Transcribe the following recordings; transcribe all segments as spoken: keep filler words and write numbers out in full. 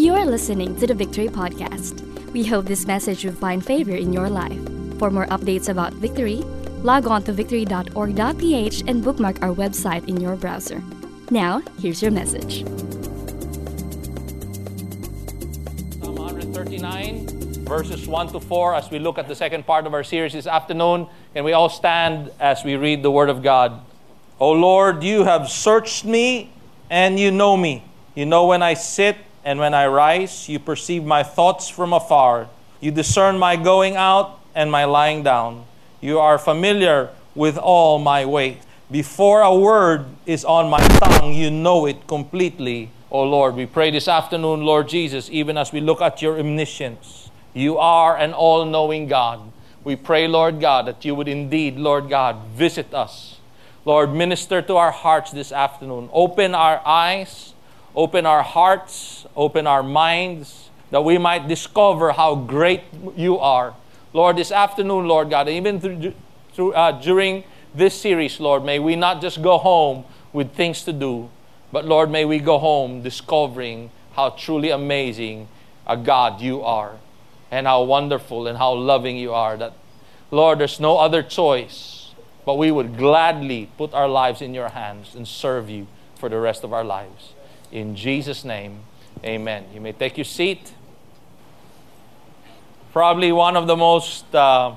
You are listening to the Victory Podcast. We hope this message will find favor in your life. For more updates about Victory, log on to victory dot org dot p h and bookmark our website in your browser. Now, here's your message. Psalm one thirty-nine, verses one to four, as we look at the second part of our series this afternoon, and we all stand as we read the Word of God. O Lord, you have searched me, and you know me. You know when I sit and when I rise. You perceive my thoughts from afar. You discern my going out and my lying down. You are familiar with all my ways. Before a word is on my tongue, you know it completely. O Lord, we pray this afternoon, Lord Jesus, even as we look at your omniscience. You are an all-knowing God. We pray, Lord God, that you would indeed, Lord God, visit us. Lord, minister to our hearts this afternoon. Open our eyes, open our hearts, open our minds, that we might discover how great you are. Lord, this afternoon, Lord God, even through, through, uh, during this series, Lord, may we not just go home with things to do, but Lord, may we go home discovering how truly amazing a God you are, and how wonderful and how loving you are. That, Lord, there's no other choice, but we would gladly put our lives in your hands and serve you for the rest of our lives. In Jesus' name, amen. You may take your seat. Probably one of the most uh,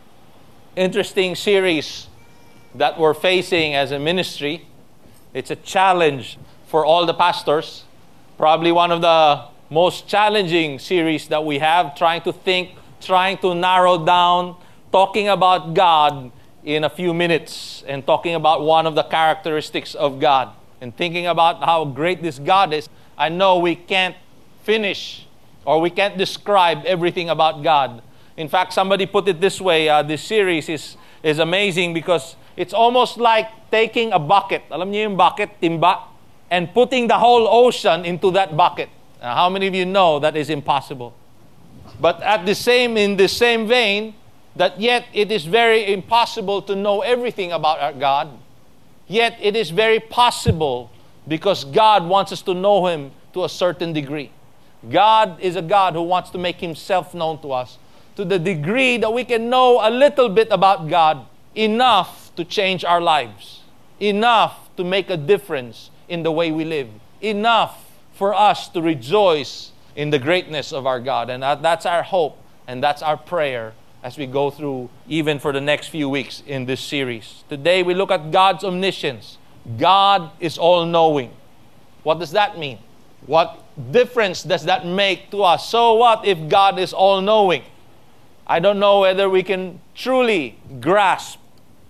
interesting series that we're facing as a ministry. It's a challenge for all the pastors. Probably one of the most challenging series that we have, trying to think, trying to narrow down, talking about God in a few minutes, and talking about one of the characteristics of God, and thinking about how great this God is. I know we can't finish or we can't describe everything about God. In fact, somebody put it this way, uh, this series is, is amazing because it's almost like taking a bucket, alam niyo yung bucket, timba, and putting the whole ocean into that bucket. Uh, how many of you know that is impossible? But at the same, in the same vein, that yet it is very impossible to know everything about our God. Yet it is very possible because God wants us to know Him to a certain degree. God is a God who wants to make Himself known to us to the degree that we can know a little bit about God, enough to change our lives, enough to make a difference in the way we live, enough for us to rejoice in the greatness of our God. And that's our hope and that's our prayer as we go through even for the next few weeks in this series. Today we look at God's omniscience. God is all-knowing. What does that mean? What difference does that make to us? So what if God is all-knowing? I don't know whether we can truly grasp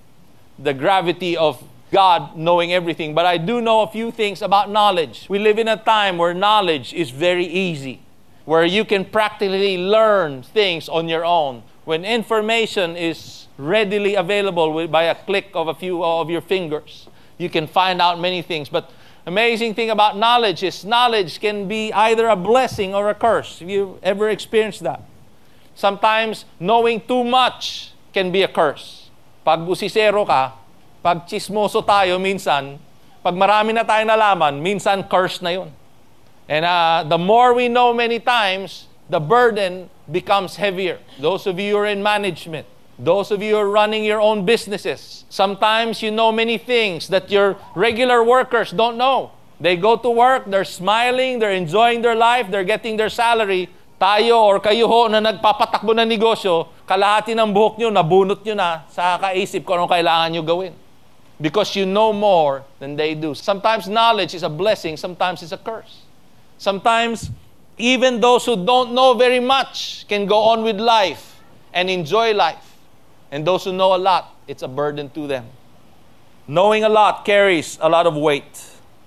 the gravity of God knowing everything, but I do know a few things about knowledge. We live in a time where knowledge is very easy, where you can practically learn things on your own. When information is readily available with, by a click of a few of your fingers, you can find out many things. But amazing thing about knowledge is knowledge can be either a blessing or a curse. Have you ever experienced that? Sometimes knowing too much can be a curse. Pag busisero ka, pag chismoso tayo minsan, pag marami na tayong nalaman, minsan curse na yun. And uh, the more we know many times, the burden becomes heavier. Those of you who are in management, those of you who are running your own businesses, sometimes you know many things that your regular workers don't know. They go to work, they're smiling, they're enjoying their life, they're getting their salary. Tayo or kayo ho na nagpapatakbo ng negosyo, kalahati ng buhok nyo, nabunot nyo na sa kaisip kung anong kailangan nyo gawin. Because you know more than they do. Sometimes knowledge is a blessing, sometimes it's a curse. Sometimes even those who don't know very much can go on with life and enjoy life. And those who know a lot, it's a burden to them. Knowing a lot carries a lot of weight.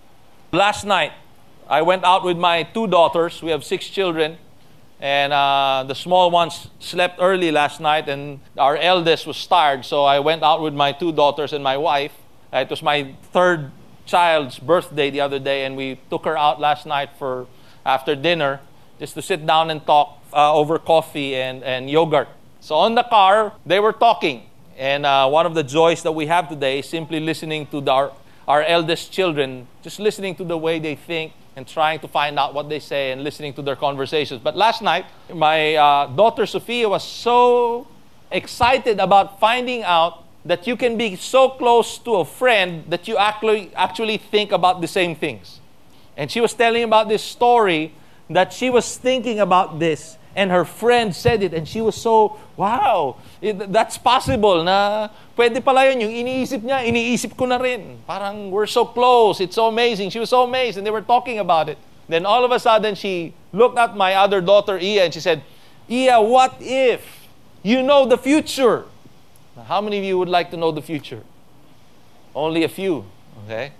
Last night, I went out with my two daughters. We have six children. And uh, the small ones slept early last night, and our eldest was tired. So I went out with my two daughters and my wife. Uh, it was my third child's birthday the other day, and we took her out last night for after dinner just to sit down and talk uh, over coffee and, and yogurt. So on the car, they were talking. And uh, one of the joys that we have today is simply listening to the, our, our eldest children, just listening to the way they think and trying to find out what they say and listening to their conversations. But last night, my uh, daughter Sophia was so excited about finding out that you can be so close to a friend that you actually, actually think about the same things. And she was telling about this story that she was thinking about this and her friend said it and she was so, wow, it, that's possible na pwede pala yun. Yung iniisip niya, iniisip ko na rin. Parang we're so close. It's so amazing. She was so amazed and they were talking about it. Then all of a sudden she looked at my other daughter, Iya, and she said, Iya, what if you know the future? Now, how many of you would like to know the future? Only a few, okay?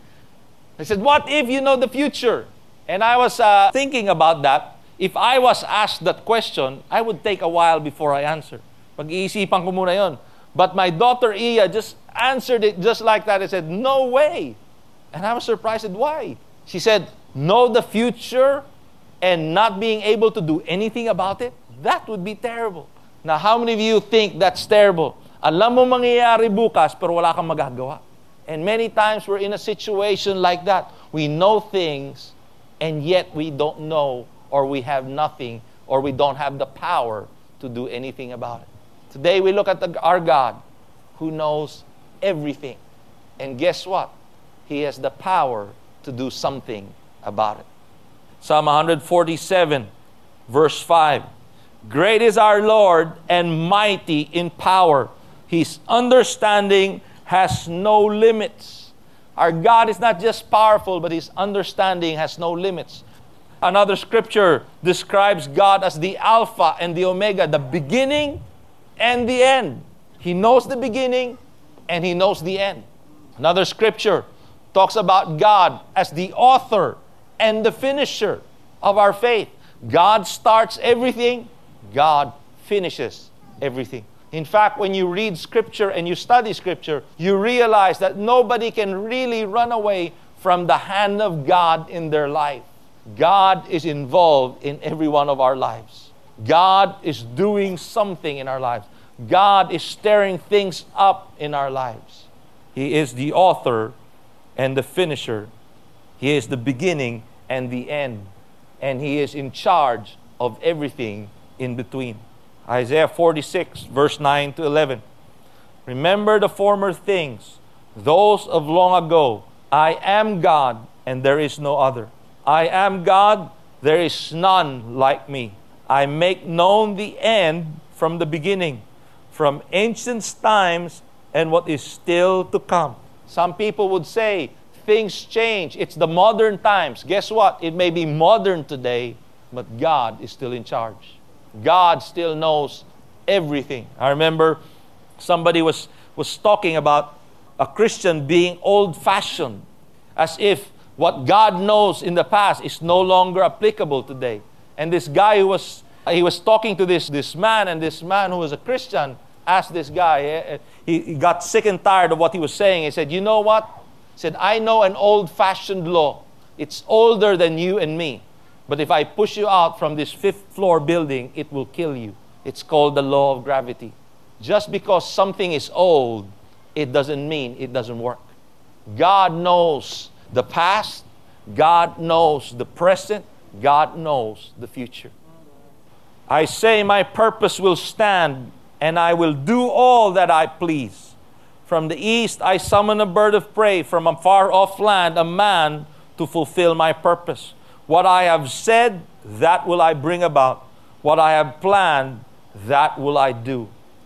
I said, what if you know the future? And I was uh, thinking about that. If I was asked that question, I would take a while before I answer. Pag-iisipan ko muna yon. But my daughter Iya just answered it just like that. I said, no way. And I was surprised at why. She said, know the future and not being able to do anything about it? That would be terrible. Now, how many of you think that's terrible? Alam mo mangyayari bukas, pero wala kang magagawa. And many times we're in a situation like that. We know things, and yet we don't know, or we have nothing, or we don't have the power to do anything about it. Today we look at the, our God, who knows everything. And guess what? He has the power to do something about it. Psalm one forty-seven, verse five. Great is our Lord and mighty in power. His understanding has no limits. Our God is not just powerful, but His understanding has no limits. Another scripture describes God as the Alpha and the Omega, the beginning and the end. He knows the beginning and He knows the end. Another scripture talks about God as the author and the finisher of our faith. God starts everything, God finishes everything. In fact, when you read Scripture and you study Scripture, you realize that nobody can really run away from the hand of God in their life. God is involved in every one of our lives. God is doing something in our lives. God is stirring things up in our lives. He is the author and the finisher. He is the beginning and the end. And He is in charge of everything in between. Isaiah forty-six, verse nine to eleven. Remember the former things, those of long ago. I am God, and there is no other. I am God, there is none like me. I make known the end from the beginning, from ancient times and what is still to come. Some people would say, things change. It's the modern times. Guess what? It may be modern today, but God is still in charge. God still knows everything. I remember somebody was, was talking about a Christian being old-fashioned, as if what God knows in the past is no longer applicable today. And this guy who was, he was talking to this, this man, and this man who was a Christian asked this guy, he, he got sick and tired of what he was saying. He said, you know what? He said, I know an old-fashioned law. It's older than you and me. But if I push you out from this fifth floor building, it will kill you. It's called the law of gravity. Just because something is old, it doesn't mean it doesn't work. God knows the past. God knows the present. God knows the future. I say my purpose will stand, and I will do all that I please. From the east I summon a bird of prey, from a far-off land a man to fulfill my purpose. What I have said, that will I bring about. What I have planned, that will I do.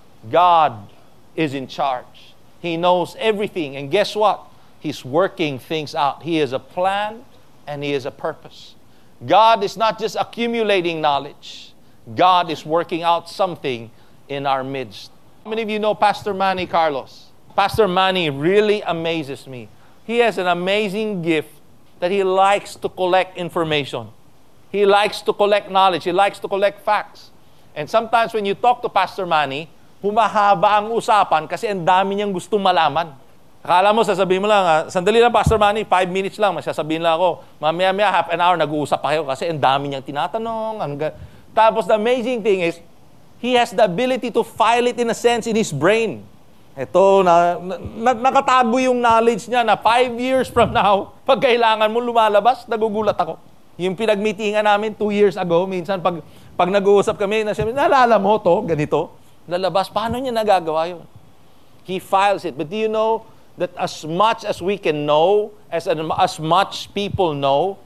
God is in charge. He knows everything. And guess what? He's working things out. He has a plan and He has a purpose. God is not just accumulating knowledge. God is working out something in our midst. How many of you know Pastor Manny Carlos? Pastor Manny really amazes me. He has an amazing gift that he likes to collect information. He likes to collect knowledge. He likes to collect facts. And sometimes when you talk to Pastor Manny, humahaba ang usapan kasi ang dami niyang gustong malaman. Akala mo, sasabihin mo lang, ah, sandali lang Pastor Manny, five minutes lang, masasabihin lang ako. Mamaya-maya, half an hour, nag-uusap pa kayo kasi ang dami niyang tinatanong. Hanggang... Tapos the amazing thing is, he has the ability to file it in a sense in his brain. Ito, na, na, nakatago yung knowledge niya na five years from now, pag kailangan mo lumalabas, nagugulat ako. Yung pinag-meetingan namin two years ago, minsan pag, pag nag-uusap kami, na siya, naalala mo to, ganito, lalabas, paano niya nagagawa yun? He files it. But do you know that as much as we can know, as, as much people know,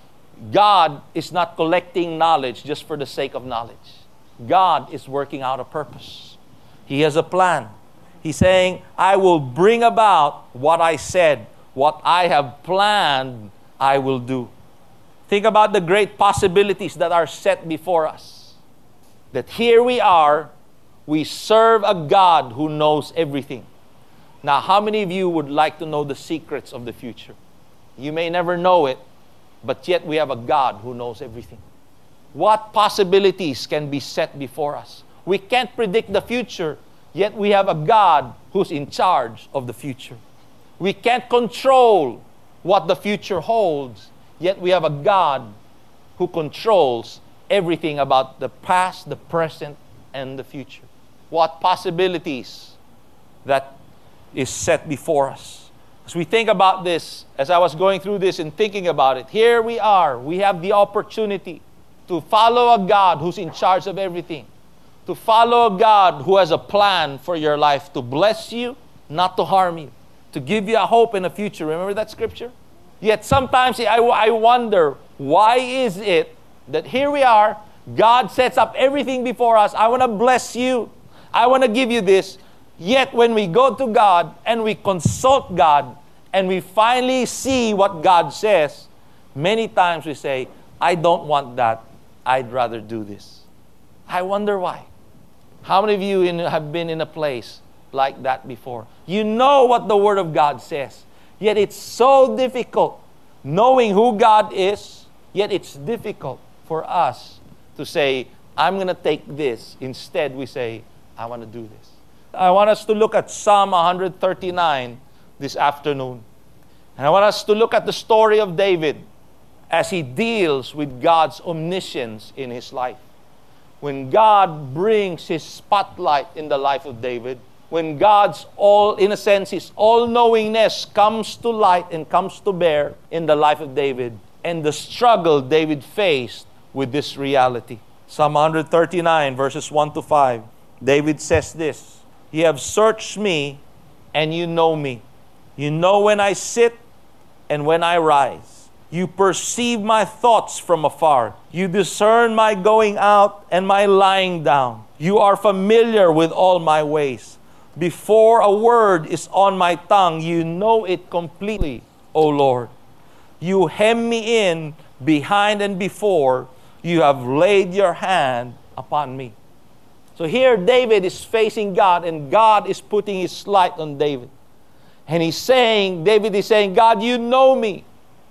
God is not collecting knowledge just for the sake of knowledge. God is working out a purpose. He has a plan. He's saying, I will bring about what I said, what I have planned, I will do. Think about the great possibilities that are set before us. That here we are, we serve a God who knows everything. Now, how many of you would like to know the secrets of the future? You may never know it, but yet we have a God who knows everything. What possibilities can be set before us? We can't predict the future, yet we have a God who's in charge of the future. We can't control what the future holds, yet we have a God who controls everything about the past, the present, and the future. What possibilities that is set before us. As we think about this, as I was going through this and thinking about it, here we are. We have the opportunity to follow a God who's in charge of everything. To follow a God who has a plan for your life, to bless you, not to harm you, to give you a hope in the future. Remember that scripture? Yet sometimes I, I wonder, why is it that here we are, God sets up everything before us. I want to bless you. I want to give you this. Yet when we go to God and we consult God and we finally see what God says, many times we say, I don't want that. I'd rather do this. I wonder why. How many of you in, have been in a place like that before? You know what the Word of God says, yet it's so difficult knowing who God is, yet it's difficult for us to say, I'm going to take this. Instead, we say, I want to do this. I want us to look at Psalm one thirty-nine this afternoon. And I want us to look at the story of David as he deals with God's omniscience in his life. When God brings His spotlight in the life of David, when God's all, in a sense, His all-knowingness comes to light and comes to bear in the life of David, and the struggle David faced with this reality. Psalm one thirty-nine, verses one to five. David says this, You have searched me, and you know me. You know when I sit and when I rise. You perceive my thoughts from afar. You discern my going out and my lying down. You are familiar with all my ways. Before a word is on my tongue, you know it completely, O Lord. You hem me in behind and before. You have laid your hand upon me. So here David is facing God, and God is putting His light on David. And he's saying, David is saying, God, you know me.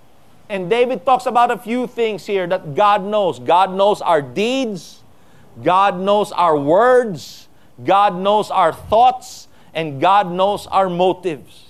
And David talks about a few things here that God knows. God knows our deeds. God knows our words. God knows our thoughts. And God knows our motives.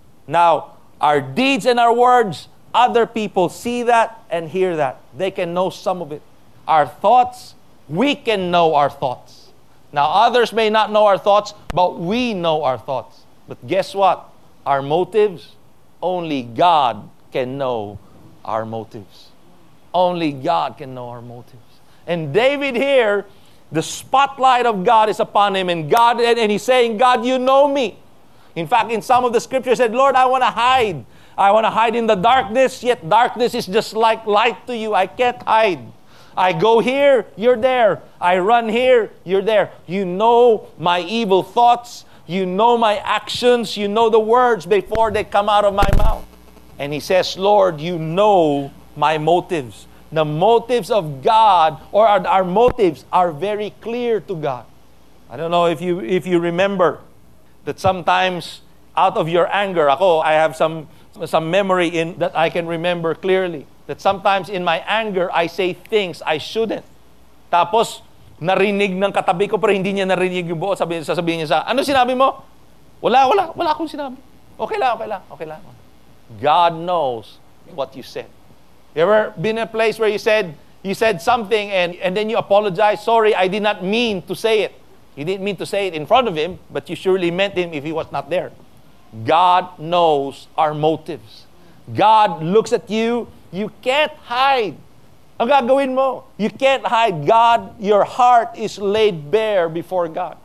Now, our deeds and our words, other people see that and hear that. They can know some of it. Our thoughts, we can know our thoughts. Now, others may not know our thoughts, but we know our thoughts. But guess what? Our motives, only God can know our motives. Only God can know our motives. And David here, the spotlight of God is upon him, and God, and, and he's saying, God, you know me. In fact, in some of the scriptures said, Lord, I want to hide. I want to hide in the darkness, yet darkness is just like light to you. I can't hide. I go here, you're there. I run here, you're there. You know my evil thoughts. You know my actions. You know the words before they come out of my mouth. And he says, Lord, you know my motives. The motives of God, or our, our motives, are very clear to God. I don't know if you if you remember that sometimes out of your anger, ako, I have some some memory in that I can remember clearly. That sometimes in my anger, I say things I shouldn't. Tapos, narinig ng katabi ko, pero hindi niya narinig yung buo. Sabi, sasabihin niya sa, ano sinabi mo? Wala, wala, wala akong sinabi. Okay lang, okay lang, okay lang. God knows what you said. You ever been in a place where you said, you said something and, and then you apologize, sorry, I did not mean to say it. You didn't mean to say it in front of him, but you surely meant him if he was not there. God knows our motives. God looks at you. You can't hide. Ang gagawin mo, you can't hide. God, your heart is laid bare before God.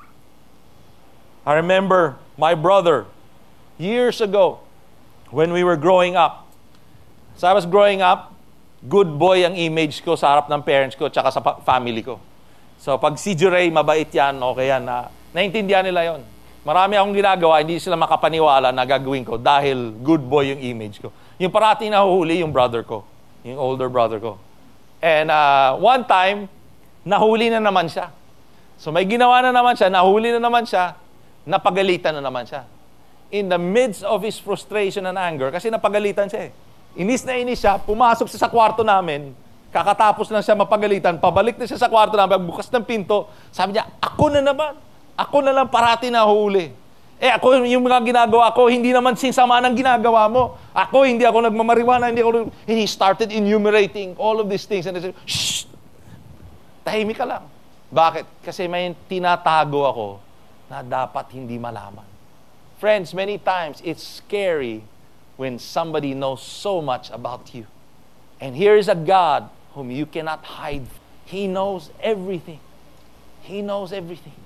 I remember my brother years ago when we were growing up. So I was growing up, good boy ang image ko sa harap ng parents ko tsaka sa family ko. So pag si Juray, mabait yan, okay yan. Na, naintindihan nila yon. Marami akong ginagawa, hindi sila makapaniwala na gagawin ko dahil good boy yung image ko. Yung parating nahuhuli, yung brother ko. Yung older brother ko. And uh, one time, nahuli na naman siya. So may ginawa na naman siya, nahuli na naman siya, napagalitan na naman siya. In the midst of his frustration and anger, kasi napagalitan siya eh. Inis na inis siya, pumasok siya sa kwarto namin, kakatapos lang siya mapagalitan, pabalik na siya sa kwarto namin, bukas ng pinto, sabi niya, ako na naman, ako na lang parati nahuli. Eh ako, yung mga ginagawa ko, hindi naman sinsama ng ginagawa mo. Ako, hindi ako nagmamariwana, hindi ako... And he started enumerating all of these things. And I said, shh! Tahimik ka lang. Bakit? Kasi may tinatago ako na dapat hindi malaman. Friends, many times, it's scary when somebody knows so much about you. And here is a God whom you cannot hide. He knows everything. He knows everything.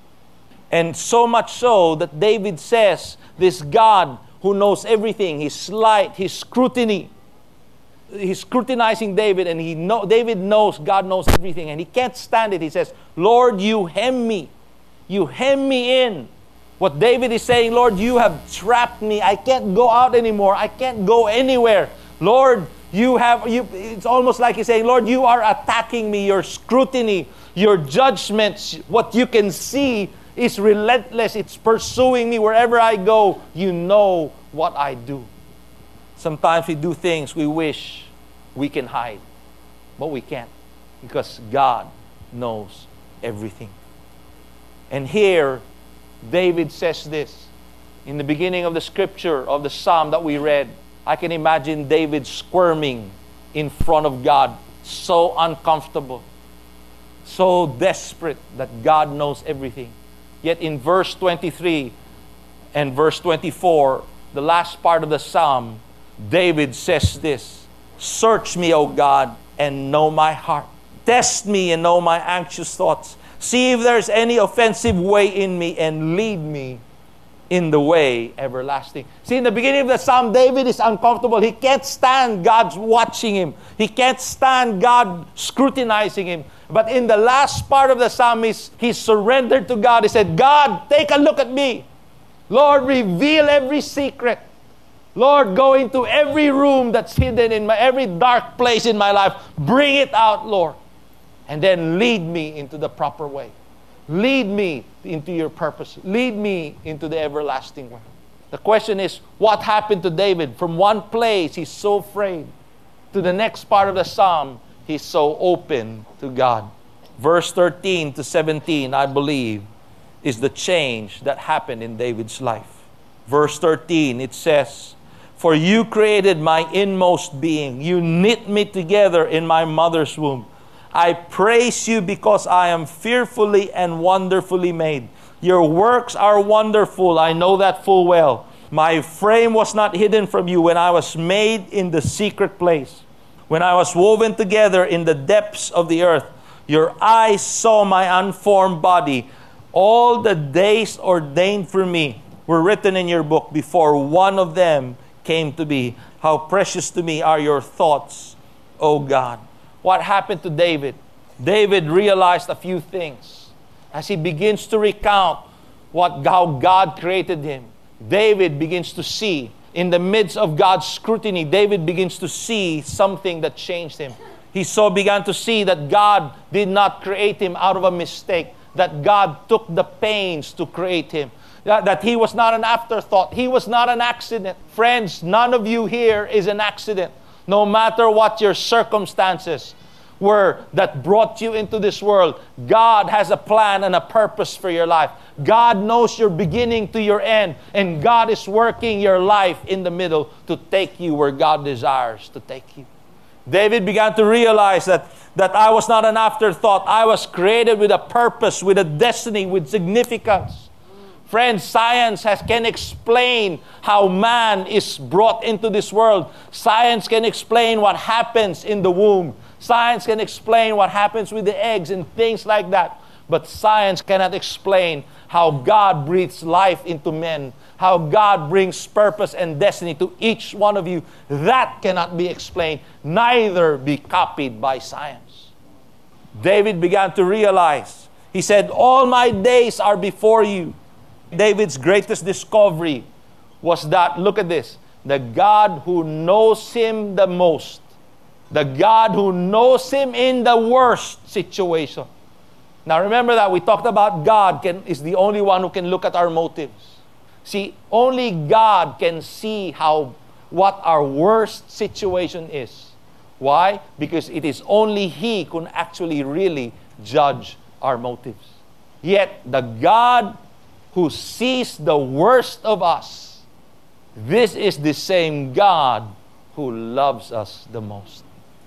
And so much so that David says, this God who knows everything, His light, His scrutiny, He's scrutinizing David, and he know, David knows, God knows everything, and he can't stand it. He says, Lord, you hem me. You hem me in. What David is saying, Lord, you have trapped me. I can't go out anymore. I can't go anywhere. Lord, you have, you, it's almost like he's saying, Lord, you are attacking me. Your scrutiny, your judgments, what you can see is relentless. It's pursuing me wherever I go. You know what I do. Sometimes we do things we wish we can hide, but we can't because God knows everything. And here, David says this. In the beginning of the scripture, of the psalm that we read, I can imagine David squirming in front of God, so uncomfortable, so desperate that God knows everything. Yet in verse twenty-three and verse twenty-four, the last part of the psalm, David says this, search me, O God, and know my heart. Test me and know my anxious thoughts. See if there's any offensive way in me and lead me in the way everlasting. See, in the beginning of the psalm, David is uncomfortable. He can't stand God's watching him. He can't stand God scrutinizing him. But in the last part of the psalm, he's, he surrendered to God. He said, God, take a look at me. Lord, reveal every secret. Lord, go into every room that's hidden in my, every dark place in my life. Bring it out, Lord. And then lead me into the proper way. Lead me into your purpose. Lead me into the everlasting way. The question is, what happened to David? From one place, he's so afraid, to the next part of the psalm, he's so open to God. Verse thirteen to seventeen, I believe, is the change that happened in David's life. Verse thirteen, it says, for you created my inmost being. You knit me together in my mother's womb. I praise you because I am fearfully and wonderfully made. Your works are wonderful. I know that full well. My frame was not hidden from you when I was made in the secret place. When I was woven together in the depths of the earth, your eyes saw my unformed body. All the days ordained for me were written in your book before one of them came to be. How precious to me are your thoughts, O God. What happened to David? David realized a few things. As he begins to recount what, how God created him, David begins to see, in the midst of God's scrutiny, David begins to see something that changed him. He so began to see that God did not create him out of a mistake, that God took the pains to create him, that, that he was not an afterthought, he was not an accident. Friends, none of you here is an accident. No matter what your circumstances were that brought you into this world, God has a plan and a purpose for your life. God knows your beginning to your end, and God is working your life in the middle to take you where God desires to take you. David began to realize that, that I was not an afterthought. I was created with a purpose, with a destiny, with significance. Friends, science has, can explain how man is brought into this world. Science can explain what happens in the womb. Science can explain what happens with the eggs and things like that. But science cannot explain how God breathes life into men, how God brings purpose and destiny to each one of you. That cannot be explained, neither be copied by science. David began to realize, he said, all my days are before you. David's greatest discovery was that, look at this, the God who knows him the most, the God who knows him in the worst situation. Now remember that we talked about God can, is the only one who can look at our motives. See, only God can see how what our worst situation is. Why? Because it is only He who can actually really judge our motives. Yet the God who sees the worst of us, this is the same God who loves us the most.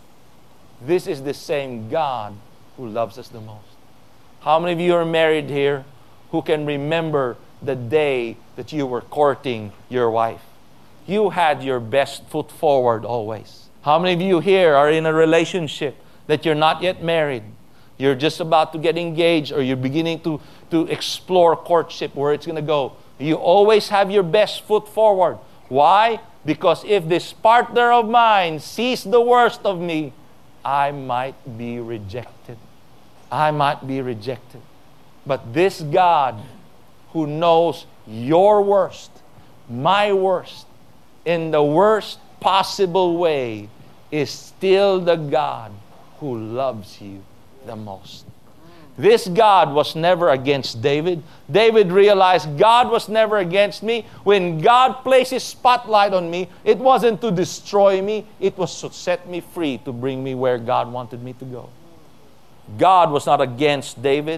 This is the same God who loves us the most. How many of you are married here who can remember the day that you were courting your wife? You had your best foot forward always. How many of you here are in a relationship that you're not yet married? You're just about to get engaged, or you're beginning to, to explore courtship, where it's going to go. You always have your best foot forward. Why? Because if this partner of mine sees the worst of me, I might be rejected. I might be rejected. But this God who knows your worst, my worst, in the worst possible way, is still the God who loves you the most. This God was never against David. David realized God was never against me. When God placed His spotlight on me, it wasn't to destroy me. It was to set me free, to bring me where God wanted me to go. God was not against David.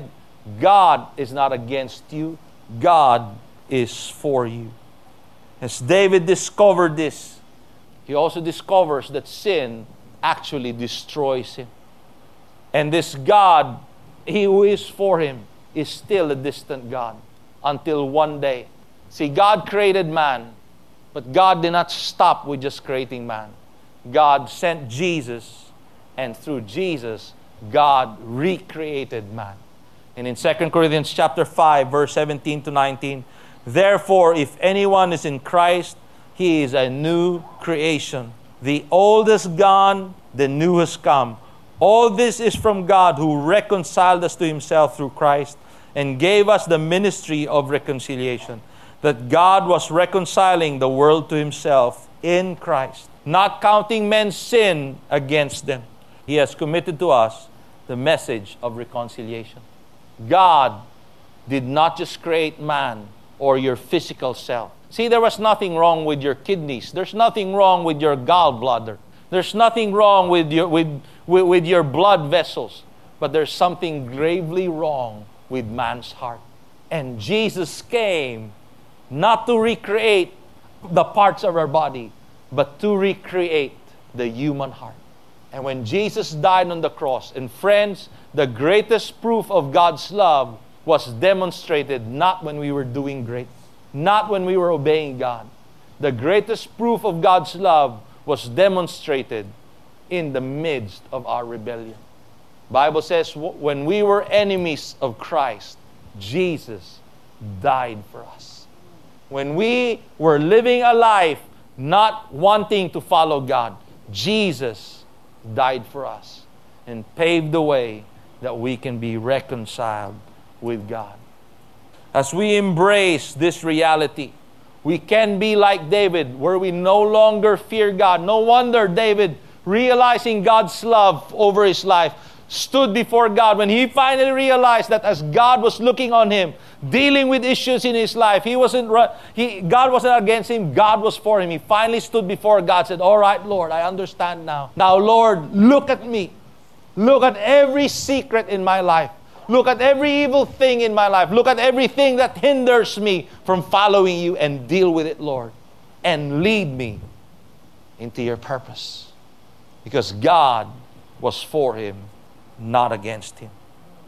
God is not against you. God is for you. As David discovered this, he also discovers that sin actually destroys him. And this God, He who is for him, is still a distant God until one day. See, God created man, but God did not stop with just creating man. God sent Jesus, and through Jesus, God recreated man. And in Second Corinthians chapter five, verse seventeen to nineteen, therefore, if anyone is in Christ, he is a new creation. The old is gone, the new has come. All this is from God, who reconciled us to Himself through Christ and gave us the ministry of reconciliation. That God was reconciling the world to Himself in Christ, not counting men's sin against them. He has committed to us the message of reconciliation. God did not just create man or your physical self. See, there was nothing wrong with your kidneys. There's nothing wrong with your gallbladder. There's nothing wrong with your, with, with, with your blood vessels. But there's something gravely wrong with man's heart. And Jesus came not to recreate the parts of our body, but to recreate the human heart. And when Jesus died on the cross, and friends, the greatest proof of God's love was demonstrated not when we were doing great, not when we were obeying God. The greatest proof of God's love was demonstrated in the midst of our rebellion. Bible says when we were enemies of Christ, Jesus died for us. When we were living a life not wanting to follow God, Jesus died for us and paved the way that we can be reconciled with God. As we embrace this reality, we can be like David, where we no longer fear God. No wonder David, realizing God's love over his life, stood before God. When he finally realized that as God was looking on him, dealing with issues in his life, he wasn't, he, God wasn't against him, God was for him. He finally stood before God, said, all right, Lord, I understand now. Now, Lord, look at me. Look at every secret in my life. Look at every evil thing in my life. Look at everything that hinders me from following you, and deal with it, Lord. And lead me into your purpose. because God was for him, not against him.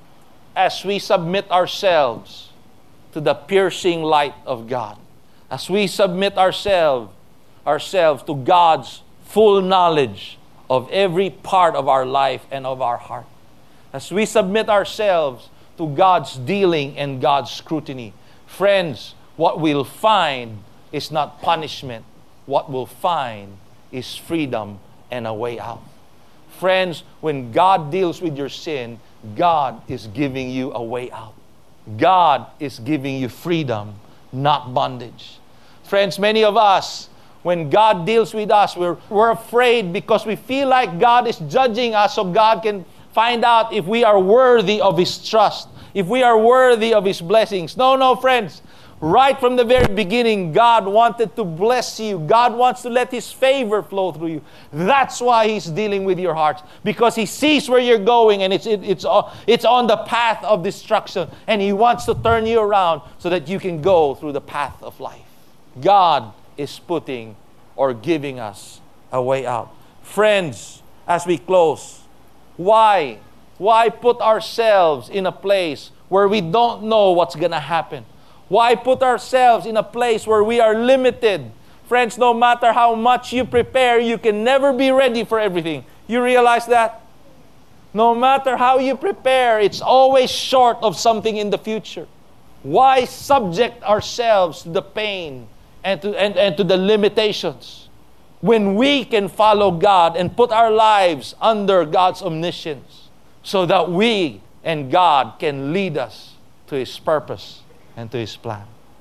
As we submit ourselves to the piercing light of God, as we submit ourselves ourselves to God's full knowledge of every part of our life and of our heart, as we submit ourselves to God's dealing and God's scrutiny, friends, what we'll find is not punishment. What we'll find is freedom and a way out. Friends, when God deals with your sin, God is giving you a way out. God is giving you freedom, not bondage. Friends, many of us, when God deals with us, we're, we're afraid because we feel like God is judging us so God can find out if we are worthy of His trust, if we are worthy of His blessings. No, no, friends. Right from the very beginning, God wanted to bless you. God wants to let His favor flow through you. That's why He's dealing with your hearts. Because He sees where you're going and it's, it, it's, it's on the path of destruction. And He wants to turn you around so that you can go through the path of life. God is putting or giving us a way out. Friends, as we close, why? Why put ourselves in a place where we don't know what's going to happen? Why put ourselves in a place where we are limited? Friends, no matter how much you prepare, you can never be ready for everything. You realize that? No matter how you prepare, it's always short of something in the future. Why subject ourselves to the pain and to, and, and to the limitations when we can follow God and put our lives under God's omniscience so that we and God can lead us to His purpose and to His plan?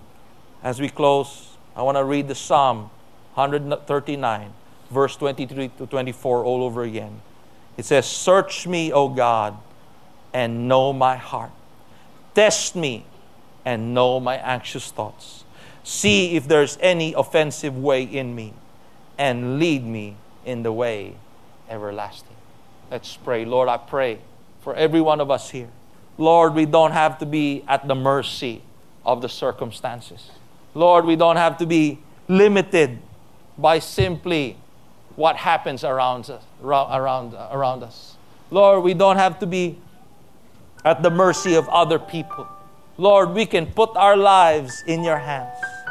As we close, I want to read the Psalm one thirty-nine, verse twenty-three to twenty-four all over again. It says, "Search me, O God, and know my heart. Test me and know my anxious thoughts. See if there's any offensive way in me, and lead me in the way everlasting." Let's pray. Lord, I pray for every one of us here. Lord, we don't have to be at the mercy of the circumstances. Lord, we don't have to be limited by simply what happens around us. Around, around us. Lord, we don't have to be at the mercy of other people. Lord, we can put our lives in your hands.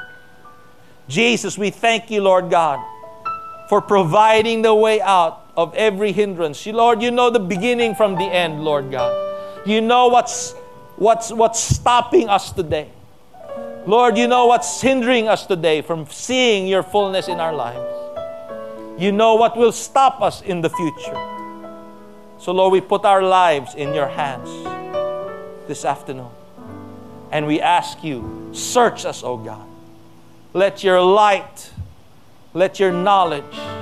Jesus, we thank you, Lord God, for providing the way out of every hindrance. Lord, you know the beginning from the end, Lord God. You know what's, what's, what's stopping us today. Lord, you know what's hindering us today from seeing your fullness in our lives. You know what will stop us in the future. So, Lord, we put our lives in your hands this afternoon. And we ask you, search us, O God. Let your light, let your knowledge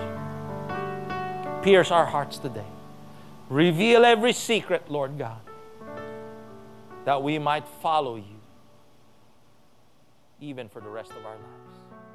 pierce our hearts today. Reveal every secret, Lord God, that we might follow you even for the rest of our lives.